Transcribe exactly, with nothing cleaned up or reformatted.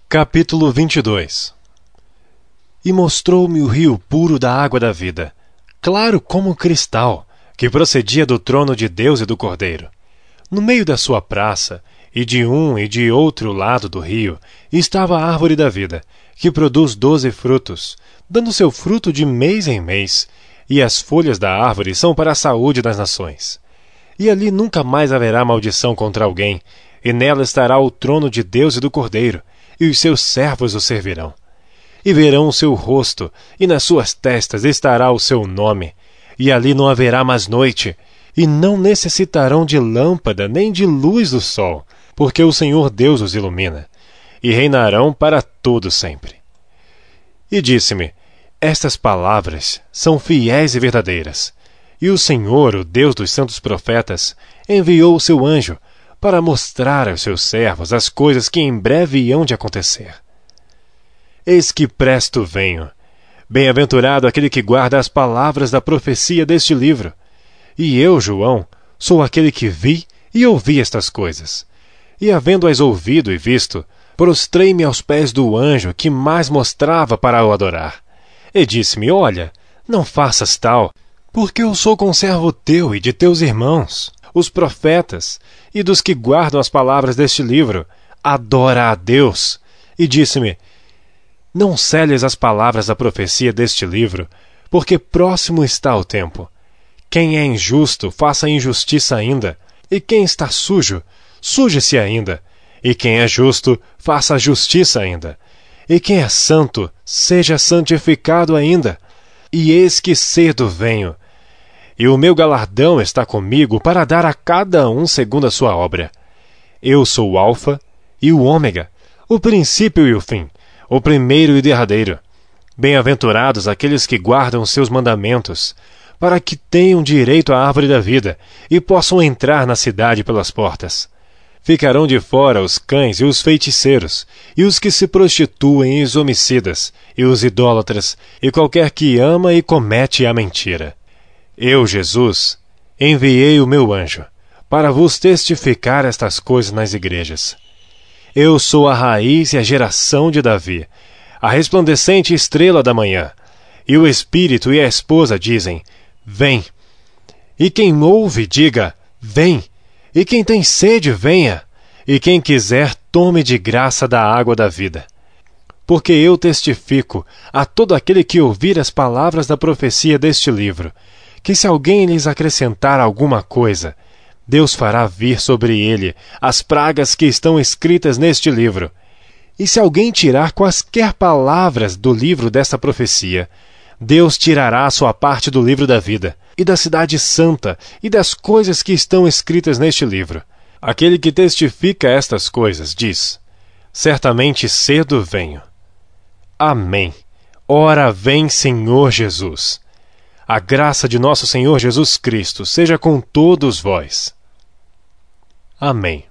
Capítulo vinte e dois. E mostrou-me o rio puro da água da vida, claro como cristal, que procedia do trono de Deus e do Cordeiro. No meio da sua praça, e de um e de outro lado do rio, estava a árvore da vida, que produz doze frutos, dando seu fruto de mês em mês, e as folhas da árvore são para a saúde das nações. E ali nunca mais haverá maldição contra alguém, e nela estará o trono de Deus e do Cordeiro, e os seus servos o servirão. E verão o seu rosto, e nas suas testas estará o seu nome. E ali não haverá mais noite, e não necessitarão de lâmpada nem de luz do sol, porque o Senhor Deus os ilumina, e reinarão para todo sempre. E disse-me: estas palavras são fiéis e verdadeiras. E o Senhor, o Deus dos santos profetas, enviou o seu anjo para mostrar aos seus servos as coisas que em breve hão de acontecer. Eis que presto venho. Bem-aventurado aquele que guarda as palavras da profecia deste livro. E eu, João, sou aquele que vi e ouvi estas coisas. E havendo-as ouvido e visto, prostrei-me aos pés do anjo que mais mostrava para o adorar. E disse-me: olha, não faças tal, porque eu sou conservo teu e de teus irmãos, os profetas, e dos que guardam as palavras deste livro. Adora a Deus. E disse-me: não seles as palavras da profecia deste livro, porque próximo está o tempo. Quem é injusto, faça injustiça ainda, e quem está sujo, suje-se ainda, e quem é justo, faça a justiça ainda, e quem é santo, seja santificado ainda. E eis que cedo venho, e o meu galardão está comigo para dar a cada um segundo a sua obra. Eu sou o Alfa e o Ômega, o princípio e o fim, o primeiro e derradeiro. Bem-aventurados aqueles que guardam seus mandamentos, para que tenham direito à árvore da vida e possam entrar na cidade pelas portas. Ficarão de fora os cães e os feiticeiros, e os que se prostituem e os homicidas, e os idólatras, e qualquer que ama e comete a mentira. Eu, Jesus, enviei o meu anjo, para vos testificar estas coisas nas igrejas. Eu sou a raiz e a geração de Davi, a resplandecente estrela da manhã. E o Espírito e a esposa dizem: vem. E quem ouve, diga: vem. E quem tem sede, venha. E quem quiser, tome de graça da água da vida. Porque eu testifico a todo aquele que ouvir as palavras da profecia deste livro, que se alguém lhes acrescentar alguma coisa, Deus fará vir sobre ele as pragas que estão escritas neste livro. E se alguém tirar quaisquer palavras do livro desta profecia, Deus tirará a sua parte do livro da vida, e da cidade santa, e das coisas que estão escritas neste livro. Aquele que testifica estas coisas diz: certamente cedo venho. Amém. Ora vem, Senhor Jesus. A graça de nosso Senhor Jesus Cristo seja com todos vós. Amém.